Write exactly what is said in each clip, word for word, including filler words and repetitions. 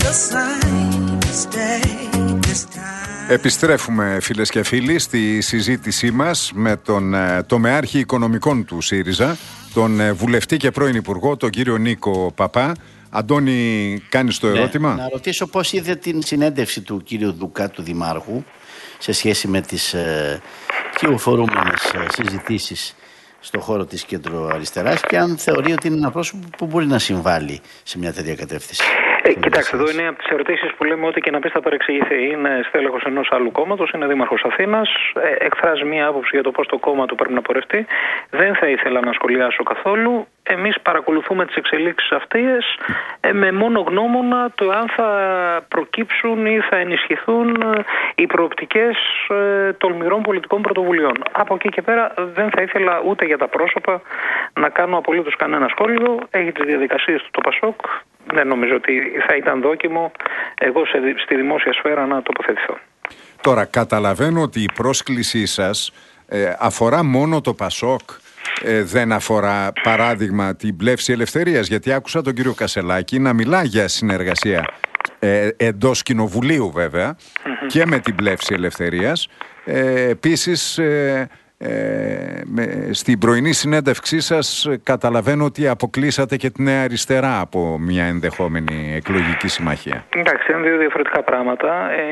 Επιστρέφουμε, φίλες και φίλοι, στη συζήτησή μας με τον τομεάρχη οικονομικών του ΣΥΡΙΖΑ, τον βουλευτή και πρώην υπουργό, τον κύριο Νίκο Παπά. Αντώνη, κάνεις το ερώτημα? Ναι, να ρωτήσω πώς είδε την συνέντευξη του κύριου Δουκά, του Δημάρχου, σε σχέση με τις ε, κυοφορούμενες ε, συζητήσεις στον χώρο της κεντροαριστεράς και αν θεωρεί ότι είναι ένα πρόσωπο που μπορεί να συμβάλλει σε μια τέτοια κατεύθυνση. Ε, κοιτάξτε, εδώ είναι από τις ερωτήσεις που λέμε ότι και να πεις θα παρεξηγηθεί. Είναι στέλεχος ενός άλλου κόμματος, είναι δήμαρχος Αθήνας, ε, εκφράζει μία άποψη για το πώς το κόμμα του πρέπει να πορευτεί. Δεν θα ήθελα να σχολιάσω καθόλου. Εμείς παρακολουθούμε τις εξελίξεις αυτές ε, με μόνο γνώμονα το αν θα προκύψουν ή θα ενισχυθούν ε, οι προοπτικές ε, τολμηρών πολιτικών πρωτοβουλειών. Από εκεί και πέρα δεν θα ήθελα ούτε για τα πρόσωπα να κάνω απολύτως κανένα σχόλιο. Έχει τις διαδικασίες του το ΠΑΣΟΚ. Δεν νομίζω ότι θα ήταν δόκιμο εγώ σε, στη δημόσια σφαίρα να τοποθετηθώ. Τώρα, καταλαβαίνω ότι η πρόσκλησή σας ε, αφορά μόνο το ΠΑΣΟΚ. Ε, δεν αφορά, παράδειγμα, την Πλεύση Ελευθερίας, γιατί άκουσα τον κύριο Κασελάκη να μιλά για συνεργασία ε, εντός κοινοβουλίου βέβαια mm-hmm. και με την Πλεύση Ελευθερίας. Ε, επίσης ε, ε, με, στην πρωινή συνέντευξή σας καταλαβαίνω ότι αποκλείσατε και τη Νέα Αριστερά από μια ενδεχόμενη εκλογική συμμαχία. Εντάξει, είναι δύο διαφορετικά πράγματα. Ε,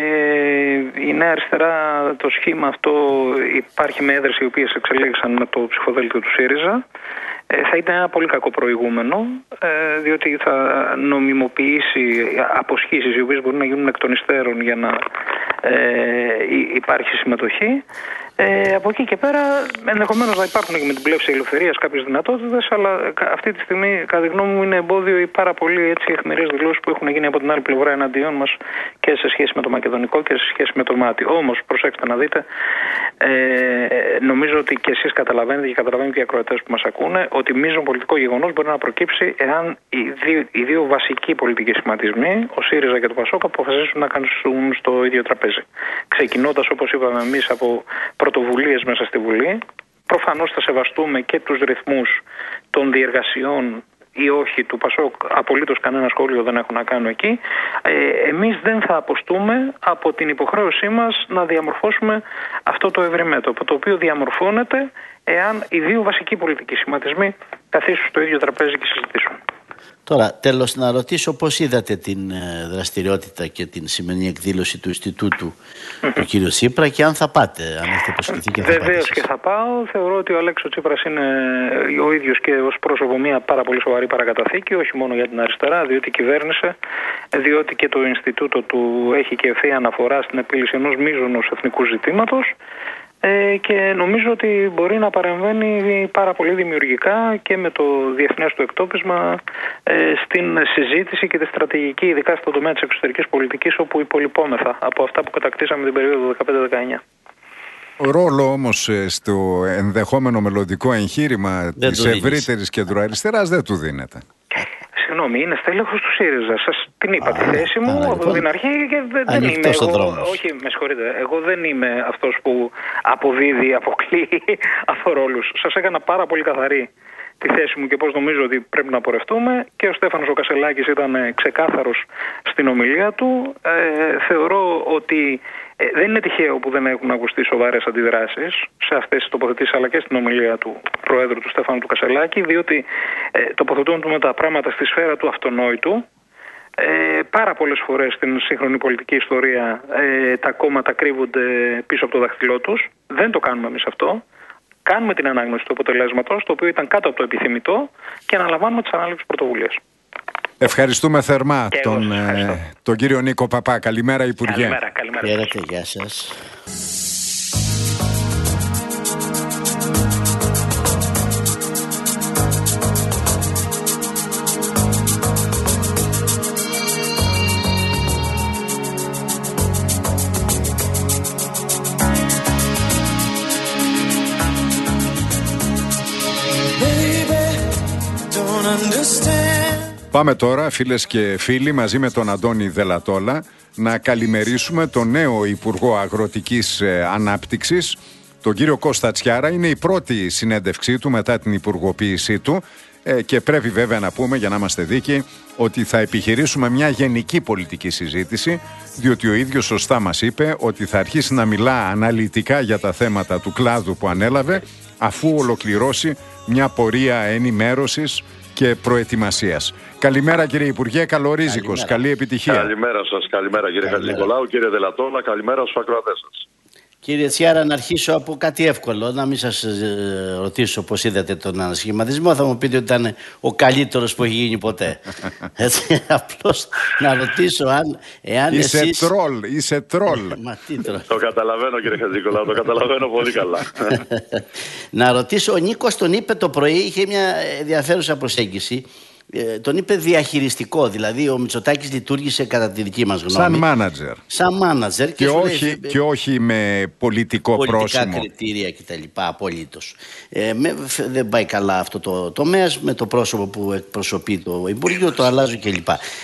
η Νέα Αριστερά, το σχήμα αυτό υπάρχει με έδρες οι οποίες εξελίξαν με το ψηφοδέλτιο του ΣΥΡΙΖΑ. Ε, θα ήταν ένα πολύ κακό προηγούμενο, ε, διότι θα νομιμοποιήσει αποσχήσεις οι οποίες μπορούν να γίνουν εκ των υστέρων για να ε, υπάρχει συμμετοχή. Ε, από εκεί και πέρα, ενδεχομένως να υπάρχουν και με την Πλεύση Ελευθερίας κάποιες δυνατότητες, αλλά αυτή τη στιγμή, κατά τη γνώμη μου, είναι εμπόδιο οι πάρα πολλοί έτσι αιχμηρές δηλώσεις που έχουν γίνει από την άλλη πλευρά εναντίον μας και σε σχέση με το μακεδονικό και σε σχέση με το μάτι. Όμως, προσέξτε να δείτε, ε, νομίζω ότι και εσείς καταλαβαίνετε και καταλαβαίνουν και οι ακροατές που μας ακούνε, ότι μείζον πολιτικό γεγονός μπορεί να προκύψει εάν οι δύο, οι δύο βασικοί πολιτικοί σχηματισμοί, ο ΣΥΡΙΖΑ και το ΠΑΣΟΚ, αποφασίσουν να κάνουν στο ίδιο τραπέζι. Ξεκινώντας, όπως είπαμε εμείς, από πρωτοβουλίες μέσα στη Βουλή. Προφανώς θα σεβαστούμε και τους ρυθμούς των διεργασιών ή όχι του ΠΑΣΟΚ, απολύτως κανένα σχόλιο δεν έχω να κάνω εκεί. Ε, εμείς δεν θα αποστούμε από την υποχρέωσή μας να διαμορφώσουμε αυτό το ευρύ μέτωπο, το οποίο διαμορφώνεται εάν οι δύο βασικοί πολιτικοί σχηματισμοί καθίσουν στο ίδιο τραπέζι και συζητήσουν. Τώρα, τέλος, να ρωτήσω πώς είδατε την ε, δραστηριότητα και την σημερινή εκδήλωση του Ινστιτούτου mm-hmm. του κ. Τσίπρα και αν θα πάτε, αν έχετε προσκληθεί και θα πάτε. Βεβαίως και θα πάω. Θεωρώ ότι ο Αλέξης Τσίπρας είναι ο ίδιος και ως πρόσωπο μια πάρα πολύ σοβαρή παρακαταθήκη, όχι μόνο για την αριστερά, διότι κυβέρνησε, διότι και το Ινστιτούτο του έχει και ευθεία αναφορά στην επίλυση ενός μείζωνος εθνικού ζητήματος. Ε, και νομίζω ότι μπορεί να παρεμβαίνει πάρα πολύ δημιουργικά και με το διεθνές του εκτόπισμα ε, στην συζήτηση και τη στρατηγική, ειδικά στον τομέα της εξωτερικής πολιτικής, όπου υπολοιπόμεθα από αυτά που κατακτήσαμε την περίοδο δεκαπέντε δεκαεννιά. Ρόλο όμως στο ενδεχόμενο μελλοντικό εγχείρημα της ευρύτερης κεντροαριστεράς δεν του δίνεται. Συγγνώμη, είναι στέλεχος του ΣΥΡΙΖΑ. Σας την είπα τη θέση μου από την αρχή και δεν, δεν είμαι εγώ. Όχι, με συγχωρείτε. Εγώ δεν είμαι αυτός που αποδίδει, αποκλεί από ρόλους. Σας έκανα πάρα πολύ καθαρή τη θέση μου και πώς νομίζω ότι πρέπει να πορευτούμε. Και ο Στέφανος ο Κασελάκης ήταν ξεκάθαρος στην ομιλία του. Ε, θεωρώ ότι ε, δεν είναι τυχαίο που δεν έχουν ακουστεί σοβαρές αντιδράσεις σε αυτές τις τοποθετήσεις, αλλά και στην ομιλία του Προέδρου του Στέφανου του Κασελάκη, διότι ε, τοποθετούν με τα πράγματα στη σφαίρα του αυτονόητου. Ε, πάρα πολλές φορές στην σύγχρονη πολιτική ιστορία ε, τα κόμματα κρύβονται πίσω από το δάχτυλό τους. Δεν το κάνουμε εμείς αυτό. Κάνουμε την ανάγνωση του αποτελέσματος, το οποίο ήταν κάτω από το επιθυμητό, και αναλαμβάνουμε τις ανάληψεις πρωτοβουλίες. Ευχαριστούμε θερμά τον, ε, τον κύριο Νίκο Παπά. Καλημέρα, Υπουργέ. Καλημέρα, καλημέρα. Χαίρετε, γεια σας. Πάμε τώρα, φίλες και φίλοι, μαζί με τον Αντώνη Δελατόλα, να καλημερίσουμε τον νέο Υπουργό Αγροτικής Ανάπτυξης, τον κύριο Κώστα Τσιάρα. Είναι η πρώτη συνέντευξή του μετά την υπουργοποίησή του. Ε, και πρέπει βέβαια να πούμε, για να είμαστε δίκαιοι, ότι θα επιχειρήσουμε μια γενική πολιτική συζήτηση, διότι ο ίδιος σωστά μας είπε ότι θα αρχίσει να μιλά αναλυτικά για τα θέματα του κλάδου που ανέλαβε, αφού ολοκληρώσει μια πορεία ενημέρωσης και προετοιμασίας. Καλημέρα κύριε Υπουργέ, καλορίζικος, καλή επιτυχία. Καλημέρα σας, καλημέρα κύριε Χατζηνικολάου, κύριε Δελατόλα, καλημέρα στους ακροατές σας. Κύριε Τσιάρα, να αρχίσω από κάτι εύκολο, να μην σας ρωτήσω πώς είδατε τον ανασχηματισμό, θα μου πείτε ότι ήταν ο καλύτερος που έχει γίνει ποτέ. Έτσι, απλώς να ρωτήσω αν εάν είσαι εσείς... τρόλ, είσαι τρόλ. Μα τι τρόλ. Το καταλαβαίνω κύριε Χατζηνικολάου, το καταλαβαίνω πολύ καλά. Να ρωτήσω, ο Νίκος τον είπε το πρωί, είχε μια ενδιαφέρουσα προσέγγιση. Ε, τον είπε διαχειριστικό, δηλαδή ο Μητσοτάκης λειτουργήσε κατά τη δική μας γνώμη σαν μάνατζερ. Σαν μάνατζερ και, και, όχι, λέει, και όχι με πολιτικό πολιτικά πρόσημο. Πολιτικά κριτήρια κτλ. Απολύτως. Ε, με, δεν πάει καλά αυτό το τομέα με το πρόσωπο που εκπροσωπεί το Υπουργείο, το αλλάζω κλπ.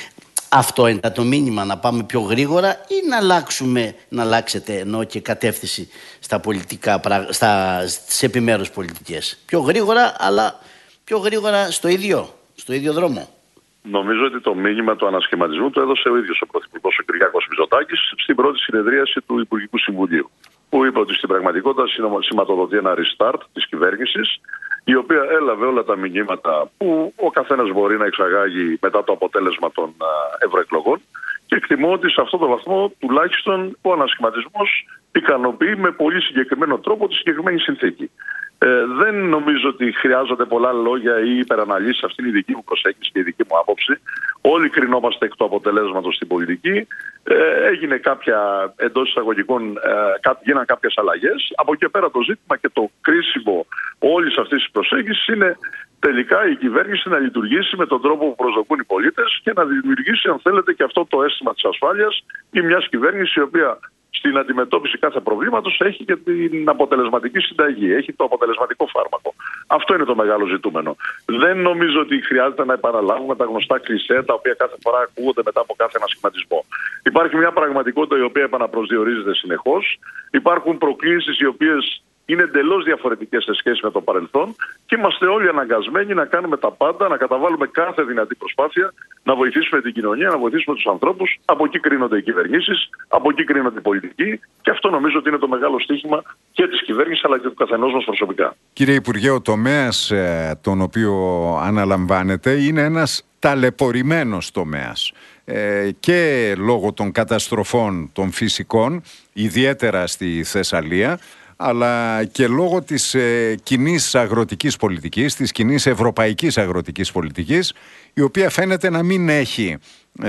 Αυτό είναι το μήνυμα, να πάμε πιο γρήγορα ή να αλλάξουμε, να αλλάξετε ενώ και κατεύθυνση στα πολιτικά, στα, στις επιμέρους πολιτικές. Πιο γρήγορα, αλλά πιο γρήγορα στο ίδιο. Στο ίδιο δρόμο. Νομίζω ότι το μήνυμα του ανασχηματισμού το έδωσε ο ίδιος ο Πρωθυπουργός ο Κυριάκος Μητσοτάκης στην πρώτη συνεδρίαση του Υπουργικού Συμβουλίου. Που είπε ότι στην πραγματικότητα σηματοδοτεί ένα restart της κυβέρνησης, η οποία έλαβε όλα τα μηνύματα που ο καθένας μπορεί να εξαγάγει μετά το αποτέλεσμα των ευρωεκλογών. Και εκτιμώ ότι σε αυτόν τον βαθμό τουλάχιστον ο ανασχηματισμός ικανοποιεί με πολύ συγκεκριμένο τρόπο τη συγκεκριμένη συνθήκη. Ε, δεν νομίζω ότι χρειάζονται πολλά λόγια ή υπεραναλύσεις. Αυτή είναι η δική μου προσέγγιση και η δική μου άποψη. Όλοι κρινόμαστε εκ του αποτελέσματος στην πολιτική. Ε, έγινε κάποια, εντός εισαγωγικών, ε, γίναν κάποιες αλλαγές. Από εκεί πέρα το ζήτημα και το κρίσιμο όλης αυτής της προσέγγισης είναι τελικά η κυβέρνηση να λειτουργήσει με τον τρόπο που προσδοκούν οι πολίτες και να δημιουργήσει, αν θέλετε, και αυτό το αίσθημα της ασφάλειας ή μιας κυβέρνησης η οποία στην αντιμετώπιση κάθε προβλήματος έχει και την αποτελεσματική συνταγή, έχει το αποτελεσματικό φάρμακο. Αυτό είναι το μεγάλο ζητούμενο. Δεν νομίζω ότι χρειάζεται να επαναλάβουμε τα γνωστά κλισέ τα οποία κάθε φορά ακούγονται μετά από κάθε ανασχηματισμό. Υπάρχει μια πραγματικότητα η οποία επαναπροσδιορίζεται συνεχώς. Υπάρχουν προκλήσεις οι οποίες είναι εντελώς διαφορετικές σε σχέση με το παρελθόν και είμαστε όλοι αναγκασμένοι να κάνουμε τα πάντα, να καταβάλουμε κάθε δυνατή προσπάθεια, να βοηθήσουμε την κοινωνία, να βοηθήσουμε τους ανθρώπους. Από εκεί κρίνονται οι κυβερνήσεις, από εκεί κρίνονται οι πολιτικοί και αυτό νομίζω ότι είναι το μεγάλο στοίχημα και της κυβέρνησης αλλά και του καθενός μας προσωπικά. Κύριε Υπουργέ, ο τομέας ε, τον οποίο αναλαμβάνετε είναι ένας ταλαιπωρημένος τομέας ε, και λόγω των καταστροφών των φυσικών, ιδιαίτερα στη Θεσσαλία, αλλά και λόγω της ε, κοινής αγροτικής πολιτικής, της κοινής ευρωπαϊκής αγροτικής πολιτικής, η οποία φαίνεται να μην έχει, ε,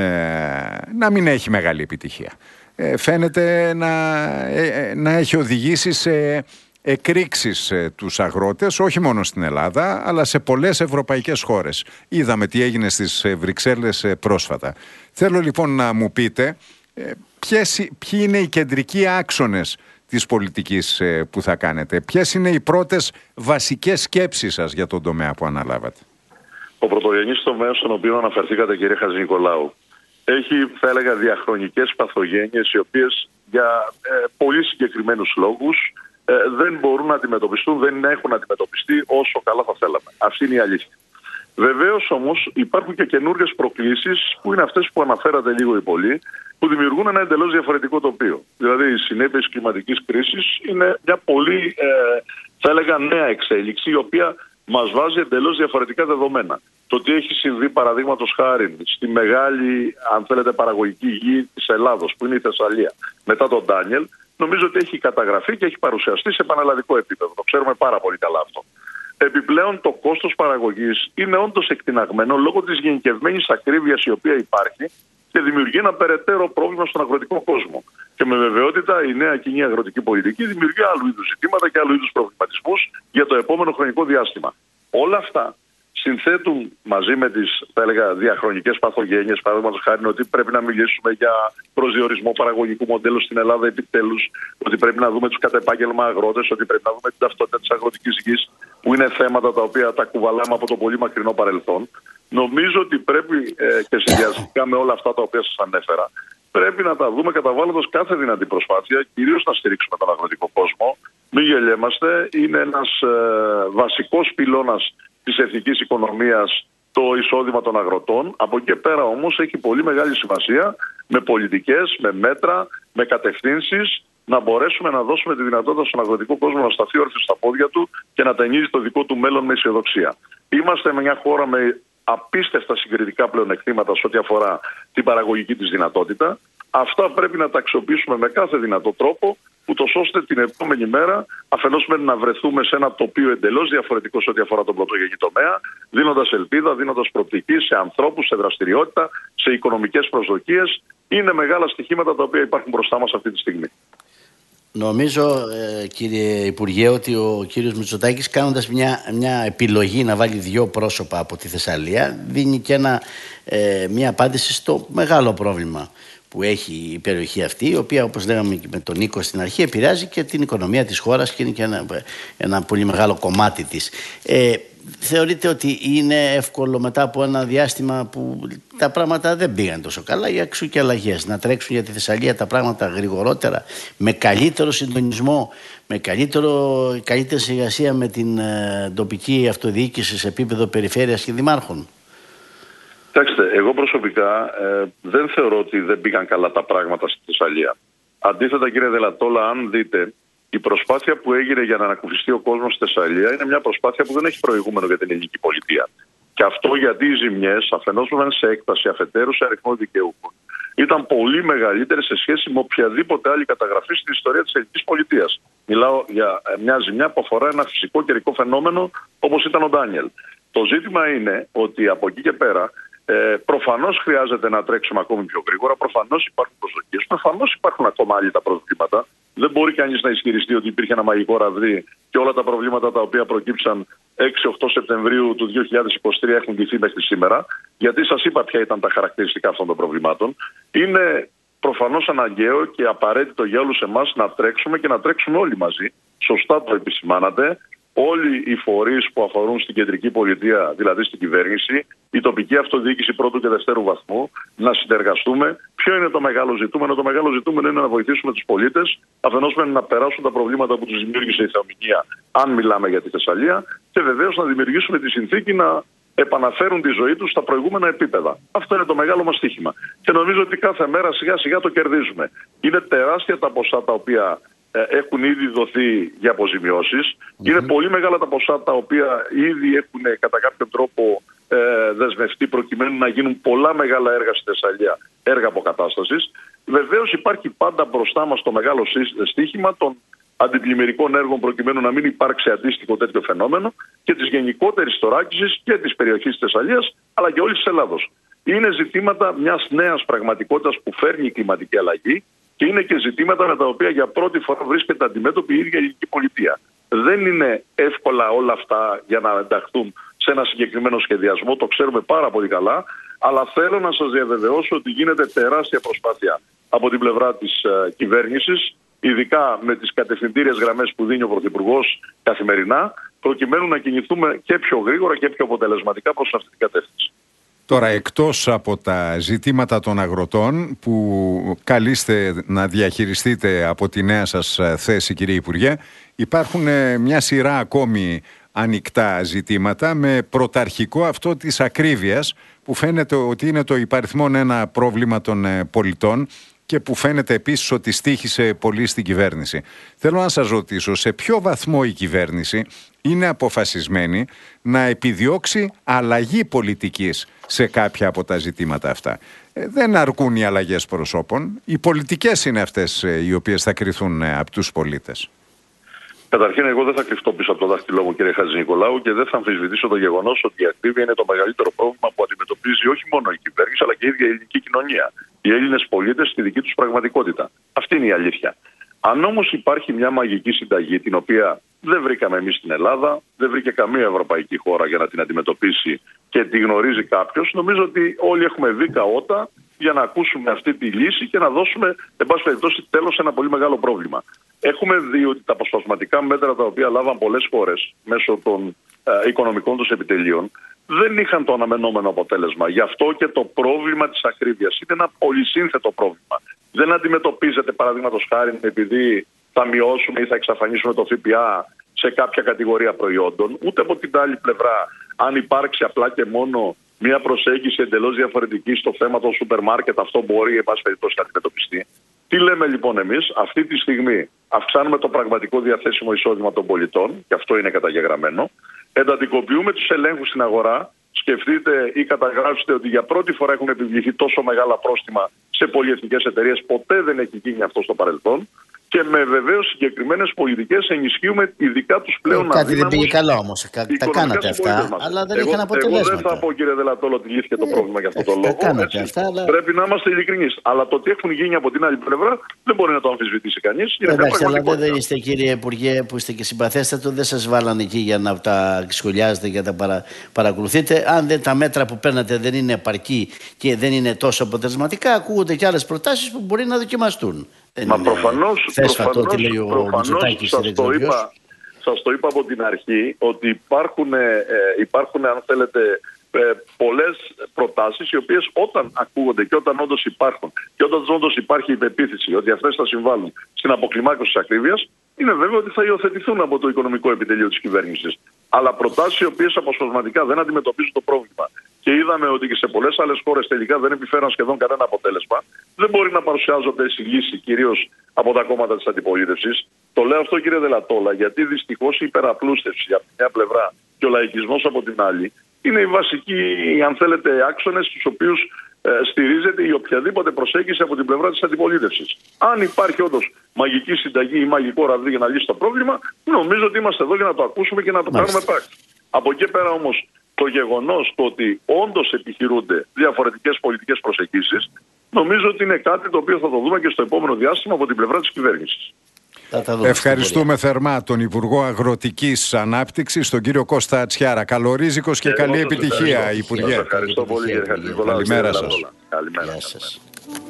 να μην έχει μεγάλη επιτυχία. Ε, φαίνεται να, ε, να έχει οδηγήσει σε εκρήξεις ε, τους αγρότες, όχι μόνο στην Ελλάδα, αλλά σε πολλές ευρωπαϊκές χώρες. Είδαμε τι έγινε στις ε, Βρυξέλλες ε, πρόσφατα. Θέλω λοιπόν να μου πείτε ε, ποιες, ποιοι είναι οι κεντρικοί άξονες της πολιτικής ε, που θα κάνετε. Ποιες είναι οι πρώτες βασικές σκέψεις σας για τον τομέα που αναλάβατε? Ο πρωτογενής τομέας στον οποίο αναφερθήκατε, κύριε Χατζηνικολάου, έχει, θα έλεγα, διαχρονικές παθογένειες οι οποίες για ε, πολύ συγκεκριμένους λόγους ε, δεν μπορούν να αντιμετωπιστούν, δεν έχουν αντιμετωπιστεί όσο καλά θα θέλαμε. Αυτή είναι η αλήθεια. Βεβαίως όμως υπάρχουν και καινούργιες προκλήσεις που είναι αυτές που αναφέρατε λίγο ή πολύ, που δημιουργούν ένα εντελώς διαφορετικό τοπίο. Δηλαδή οι συνέπειες κλιματικής κρίσης είναι μια πολύ, ε, θα έλεγα, νέα εξέλιξη, η οποία μας βάζει εντελώς διαφορετικά δεδομένα. Το τι έχει συμβεί, παραδείγματος χάρη, στη μεγάλη, αν θέλετε, παραγωγική γη της Ελλάδος, που είναι η Θεσσαλία, μετά τον Ντάνιελ, νομίζω ότι έχει καταγραφεί και έχει παρουσιαστεί σε πανελλαδικό επίπεδο. Το ξέρουμε πάρα πολύ καλά αυτό. Επιπλέον, το κόστος παραγωγής είναι όντως εκτιναγμένο λόγω της γενικευμένης ακρίβειας η οποία υπάρχει και δημιουργεί ένα περαιτέρω πρόβλημα στον αγροτικό κόσμο. Και με βεβαιότητα η νέα κοινή αγροτική πολιτική δημιουργεί άλλου είδους ζητήματα και άλλου είδους προβληματισμούς για το επόμενο χρονικό διάστημα. Όλα αυτά συνθέτουν μαζί με τις, θα έλεγα, διαχρονικές παθογένειες, παραδείγματος χάρη, ότι πρέπει να μιλήσουμε για προσδιορισμό παραγωγικού μοντέλου στην Ελλάδα επιτέλους, ότι πρέπει να δούμε τους κατ' επάγγελμα αγρότες, ότι πρέπει να δούμε την ταυτότητα της αγροτικής γης, που είναι θέματα τα οποία τα κουβαλάμε από το πολύ μακρινό παρελθόν. Νομίζω ότι πρέπει ε, και συνδυαστικά με όλα αυτά τα οποία σας ανέφερα, πρέπει να τα δούμε καταβάλλοντας κάθε δυνατή προσπάθεια, κυρίως να στηρίξουμε τον αγροτικό κόσμο, Μην γελιέμαστε, είναι ένας ε, βασικός πυλώνας της εθνικής οικονομίας το εισόδημα των αγροτών. Από εκεί πέρα όμως έχει πολύ μεγάλη σημασία με πολιτικές, με μέτρα, με κατευθύνσεις να μπορέσουμε να δώσουμε τη δυνατότητα στον αγροτικό κόσμο να σταθεί όρθιος στα πόδια του και να ταινίζει το δικό του μέλλον με αισιοδοξία. Είμαστε μια χώρα με απίστευτα συγκριτικά πλεονεκτήματα σε ό,τι αφορά την παραγωγική της δυνατότητα. Αυτά πρέπει να τα αξιοποιήσουμε με κάθε δυνατό τρόπο, ούτως ώστε την επόμενη μέρα αφενός να βρεθούμε σε ένα τοπίο εντελώς διαφορετικό σε ό,τι αφορά τον πρωτογενή τομέα, δίνοντας ελπίδα, δίνοντας προοπτική σε ανθρώπους, σε δραστηριότητα, σε οικονομικές προσδοκίες. Είναι μεγάλα στοιχήματα τα οποία υπάρχουν μπροστά μας αυτή τη στιγμή. Νομίζω, ε, κύριε Υπουργέ, ότι ο κύριος Μητσοτάκης, κάνοντας μια, μια επιλογή να βάλει δύο πρόσωπα από τη Θεσσαλία, δίνει και ένα, ε, μια απάντηση στο μεγάλο πρόβλημα που έχει η περιοχή αυτή, η οποία, όπως λέγαμε και με τον Νίκο στην αρχή, επηρεάζει και την οικονομία της χώρας και είναι και ένα, ένα πολύ μεγάλο κομμάτι της. Ε, θεωρείτε ότι είναι εύκολο μετά από ένα διάστημα που τα πράγματα δεν πήγαν τόσο καλά, για εξού και αλλαγές, να τρέξουν για τη Θεσσαλία τα πράγματα γρηγορότερα, με καλύτερο συντονισμό, με καλύτερο, καλύτερη συνεργασία με την ε, τοπική αυτοδιοίκηση σε επίπεδο περιφέρειας και δημάρχων? Κοιτάξτε, εγώ προσωπικά ε, δεν θεωρώ ότι δεν πήγαν καλά τα πράγματα στη Θεσσαλία. Αντίθετα, κύριε Δελατόλα, αν δείτε, η προσπάθεια που έγινε για να ανακουφιστεί ο κόσμος στη Θεσσαλία είναι μια προσπάθεια που δεν έχει προηγούμενο για την ελληνική πολιτεία. Και αυτό γιατί οι ζημιές, αφενός που ήταν σε έκταση, αφετέρου σε αριθμό δικαιούχων, ήταν πολύ μεγαλύτερες σε σχέση με οποιαδήποτε άλλη καταγραφή στην ιστορία της ελληνικής πολιτείας. Μιλάω για μια ζημιά που αφορά ένα φυσικό καιρικό φαινόμενο όπως ήταν ο Ντάνιελ. Το ζήτημα είναι ότι από εκεί και πέρα, Ε, προφανώς χρειάζεται να τρέξουμε ακόμη πιο γρήγορα. Προφανώς υπάρχουν προσδοκίες. Προφανώς υπάρχουν ακόμα άλλοι τα προβλήματα. Δεν μπορεί κανείς να ισχυριστεί ότι υπήρχε ένα μαγικό ραβδί και όλα τα προβλήματα τα οποία προκύψαν έξι οκτώ Σεπτεμβρίου του δύο χιλιάδες είκοσι τρία έχουν λυθεί μέχρι σήμερα. Γιατί σας είπα ποια ήταν τα χαρακτηριστικά αυτών των προβλημάτων. Είναι προφανώς αναγκαίο και απαραίτητο για όλους εμάς να τρέξουμε και να τρέξουμε όλοι μαζί. Σωστά το επισημάνατε. Όλοι οι φορείς που αφορούν στην κεντρική πολιτεία, δηλαδή στην κυβέρνηση, η τοπική αυτοδιοίκηση πρώτου και δευτέρου βαθμού, να συνεργαστούμε. Ποιο είναι το μεγάλο ζητούμενο? Το μεγάλο ζητούμενο είναι να βοηθήσουμε τους πολίτες, αφενός με να περάσουν τα προβλήματα που τους δημιούργησε η θεομηνία, αν μιλάμε για τη Θεσσαλία, και βεβαίως να δημιουργήσουμε τη συνθήκη να επαναφέρουν τη ζωή τους στα προηγούμενα επίπεδα. Αυτό είναι το μεγάλο μας στοίχημα. Και νομίζω ότι κάθε μέρα σιγά σιγά το κερδίζουμε. Είναι τεράστια τα ποσά τα οποία έχουν ήδη δοθεί για αποζημιώσεις. Mm-hmm. Είναι πολύ μεγάλα τα ποσά τα οποία ήδη έχουν κατά κάποιο τρόπο ε, δεσμευτεί προκειμένου να γίνουν πολλά μεγάλα έργα στη Θεσσαλία, έργα αποκατάστασης. Βεβαίως υπάρχει πάντα μπροστά μας το μεγάλο στοίχημα των αντιπλημμυρικών έργων προκειμένου να μην υπάρξει αντίστοιχο τέτοιο φαινόμενο και της γενικότερης θωράκισης και της περιοχής της Θεσσαλίας αλλά και όλης της Ελλάδος. Είναι ζητήματα μιας νέας πραγματικότητας που φέρνει η κλιματική αλλαγή. Και είναι και ζητήματα με τα οποία για πρώτη φορά βρίσκεται αντιμέτωπη η ίδια η ελληνική πολιτεία. Δεν είναι εύκολα όλα αυτά για να ενταχθούν σε ένα συγκεκριμένο σχεδιασμό, το ξέρουμε πάρα πολύ καλά, αλλά θέλω να σας διαβεβαιώσω ότι γίνεται τεράστια προσπάθεια από την πλευρά της ε, κυβέρνησης, ειδικά με τις κατευθυντήριες γραμμές που δίνει ο Πρωθυπουργός καθημερινά, προκειμένου να κινηθούμε και πιο γρήγορα και πιο αποτελεσματικά προς αυτή την κατεύθυνση. Τώρα, εκτός από τα ζητήματα των αγροτών που καλείστε να διαχειριστείτε από τη νέα σας θέση, κύριε Υπουργέ, υπάρχουν μια σειρά ακόμη ανοιχτά ζητήματα, με πρωταρχικό αυτό της ακρίβειας, που φαίνεται ότι είναι το υπαριθμόν ένα πρόβλημα των πολιτών και που φαίνεται επίσης ότι στοίχησε πολύ στην κυβέρνηση. Θέλω να σας ρωτήσω, σε ποιο βαθμό η κυβέρνηση είναι αποφασισμένη να επιδιώξει αλλαγή πολιτικής σε κάποια από τα ζητήματα αυτά? Ε, δεν αρκούν οι αλλαγές προσώπων. Οι πολιτικές είναι αυτές ε, οι οποίες θα κριθούν ε, από τους πολίτες. Καταρχήν, εγώ δεν θα κρυφτώ πίσω από το δάχτυλό μου, κύριε Χατζηνικολάου, και δεν θα αμφισβητήσω το γεγονός ότι η ακρίβεια είναι το μεγαλύτερο πρόβλημα που αντιμετωπίζει όχι μόνο η κυβέρνηση, αλλά και η ίδια η ελληνική κοινωνία. Οι Έλληνες πολίτες στη δική τους πραγματικότητα. Αυτή είναι η αλήθεια. Αν όμως υπάρχει μια μαγική συνταγή, την οποία δεν βρήκαμε εμείς στην Ελλάδα, δεν βρήκε καμία ευρωπαϊκή χώρα για να την αντιμετωπίσει και τη γνωρίζει κάποιος, νομίζω ότι όλοι έχουμε δει καότα για να ακούσουμε αυτή τη λύση και να δώσουμε, εν πάση περιπτώσει, τέλος σε ένα πολύ μεγάλο πρόβλημα. Έχουμε δει ότι τα αποσπασματικά μέτρα τα οποία λάβαν πολλές χώρες μέσω των ε, οικονομικών τους επιτελείων δεν είχαν το αναμενόμενο αποτέλεσμα. Γι' αυτό και το πρόβλημα της ακρίβειας είναι ένα πολυσύνθετο πρόβλημα. Δεν αντιμετωπίζεται, παραδείγματος χάρη, επειδή θα μειώσουμε ή θα εξαφανίσουμε το ΦΠΑ σε κάποια κατηγορία προϊόντων, ούτε από την άλλη πλευρά, αν υπάρξει απλά και μόνο μια προσέγγιση εντελώς διαφορετική στο θέμα των σούπερ μάρκετ, αυτό μπορεί εν πάση περιπτώσει να αντιμετωπιστεί. Τι λέμε λοιπόν εμείς? Αυτή τη στιγμή αυξάνουμε το πραγματικό διαθέσιμο εισόδημα των πολιτών, και αυτό είναι καταγεγραμμένο. Εντατικοποιούμε τους ελέγχους στην αγορά. Σκεφτείτε ή καταγράψτε ότι για πρώτη φορά έχουν επιβληθεί τόσο μεγάλα πρόστιμα σε πολυεθνικές εταιρείες. Ποτέ δεν έχει γίνει αυτό στο παρελθόν. Και με βεβαίως συγκεκριμένες πολιτικές ενισχύουμε ειδικά τους πλέον ε, κάτι αδύναμους. Δεν πήγε καλά όμως. Τα κάνατε αυτά, αλλά δεν είχαν αποτελέσματα. Εγώ δεν θα πω, κύριε Δελατόλο, ότι λύθηκε το ε, πρόβλημα για αυτό το λόγο. Έτσι, αυτά, αλλά... Πρέπει να είμαστε ειλικρινείς. Αλλά το ότι έχουν γίνει από την άλλη πλευρά δεν μπορεί να το αμφισβητήσει κανείς. Εντάξει, αλλά δεν είστε, κύριε Υπουργέ, που είστε και συμπαθέστατο, δεν σας βάλανε εκεί για να τα σχολιάζετε και να τα παρα, παρακολουθείτε. Αν δεν, τα μέτρα που παίρνετε δεν είναι επαρκή και δεν είναι τόσο αποτελεσματικά, ακούγονται και άλλες προτάσεις που μπορεί να δοκιμαστούν. Μα προφανώς, προφανώς, προφανώς σας, το είπα, σας το είπα από την αρχή ότι υπάρχουν, ε, υπάρχουν αν θέλετε, ε, πολλές προτάσεις οι οποίες όταν ακούγονται και όταν όντως υπάρχουν και όταν όντως υπάρχει η πεποίθηση ότι αυτές θα συμβάλλουν στην αποκλιμάκωση της ακρίβειας, είναι βέβαιο ότι θα υιοθετηθούν από το οικονομικό επιτελείο της κυβέρνησης. Αλλά προτάσεις οι οποίες αποσπασματικά δεν αντιμετωπίζουν το πρόβλημα και είδαμε ότι και σε πολλές άλλες χώρες τελικά δεν επιφέραν σχεδόν κανένα αποτέλεσμα, δεν μπορεί να παρουσιάζονται στη λύση κυρίως από τα κόμματα της αντιπολίτευσης. Το λέω αυτό, κύριε Δελατόλα, γιατί δυστυχώς η υπεραπλούστευση από μια πλευρά και ο λαϊκισμός από την άλλη είναι οι βασικοί, αν θέλετε, άξονες στους οποίους ε, στηρίζεται η οποιαδήποτε προσέγγιση από την πλευρά της αντιπολίτευσης. Αν υπάρχει όντως μαγική συνταγή ή μαγικό ραβδί για να λύσει το πρόβλημα, νομίζω ότι είμαστε εδώ για να το ακούσουμε και να το κάνουμε πράξη. Από εκεί πέρα όμως, το γεγονός το ότι όντως επιχειρούνται διαφορετικές πολιτικές προσεγγίσεις, νομίζω ότι είναι κάτι το οποίο θα το δούμε και στο επόμενο διάστημα από την πλευρά της κυβέρνησης. Ευχαριστούμε θερμά τον Υπουργό Αγροτικής Ανάπτυξης, τον κύριο Κώστα Ατσιάρα. Καλορίζικος και, και καλή επιτυχία, Υπουργέ. Ευχαριστώ πολύ, κύριε Χατζηνικολάου. Καλημέρα σας. Καλημέρα σας.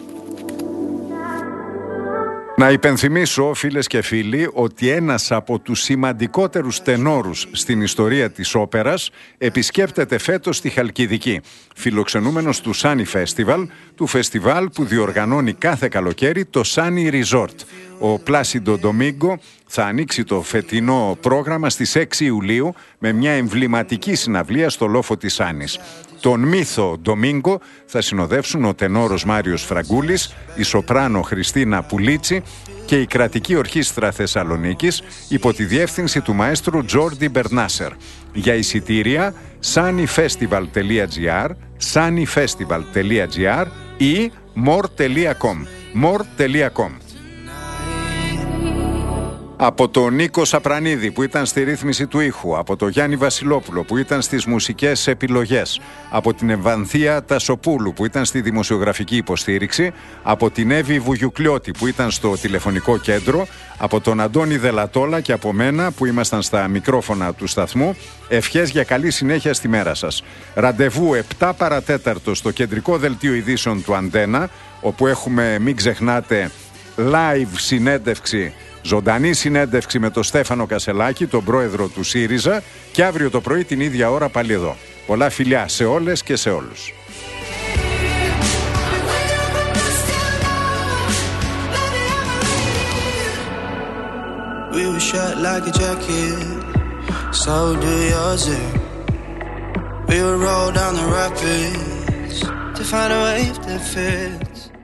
Να υπενθυμίσω, φίλες και φίλοι, ότι ένας από τους σημαντικότερους τενόρους στην ιστορία της όπερας επισκέπτεται φέτος τη Χαλκιδική, φιλοξενούμενος του Sunny Festival, του φεστιβάλ που διοργανώνει κάθε καλοκαίρι το Sunny Resort. Ο Πλάσιντο Ντομίγκο θα ανοίξει το φετινό πρόγραμμα στις έξι Ιουλίου με μια εμβληματική συναυλία στο λόφο της Άνης. Τον μύθο Ντομίγκο θα συνοδεύσουν ο τενόρος Μάριος Φραγκούλης, η σοπράνο Χριστίνα Πουλίτσι και η κρατική ορχήστρα Θεσσαλονίκης υπό τη διεύθυνση του μαέστρου Τζόρντι Μπερνάσερ. Για εισιτήρια sunnyfestival τελεία gr, sunnyfestival τελεία gr ή more τελεία com. more τελεία com. Από τον Νίκο Σαπρανίδη που ήταν στη ρύθμιση του ήχου, από τον Γιάννη Βασιλόπουλο που ήταν στις μουσικές επιλογές, από την Ευανθία Τασοπούλου που ήταν στη δημοσιογραφική υποστήριξη, από την Εύη Βουγιουκλιώτη που ήταν στο τηλεφωνικό κέντρο, από τον Αντώνη Δελατόλα και από μένα που ήμασταν στα μικρόφωνα του σταθμού, ευχές για καλή συνέχεια στη μέρα σας. Ραντεβού επτά παρατέταρτο στο κεντρικό δελτίο ειδήσεων του Αντένα, όπου έχουμε, μην ξεχνάτε, live συνέντευξη, ζωντανή συνέντευξη με τον Στέφανο Κασελάκη, τον πρόεδρο του ΣΥΡΙΖΑ, και αύριο το πρωί την ίδια ώρα πάλι εδώ. Πολλά φιλιά σε όλες και σε όλους. We were shot like a jacket, so do yours. We would roll down the rapids to find a wave that fits.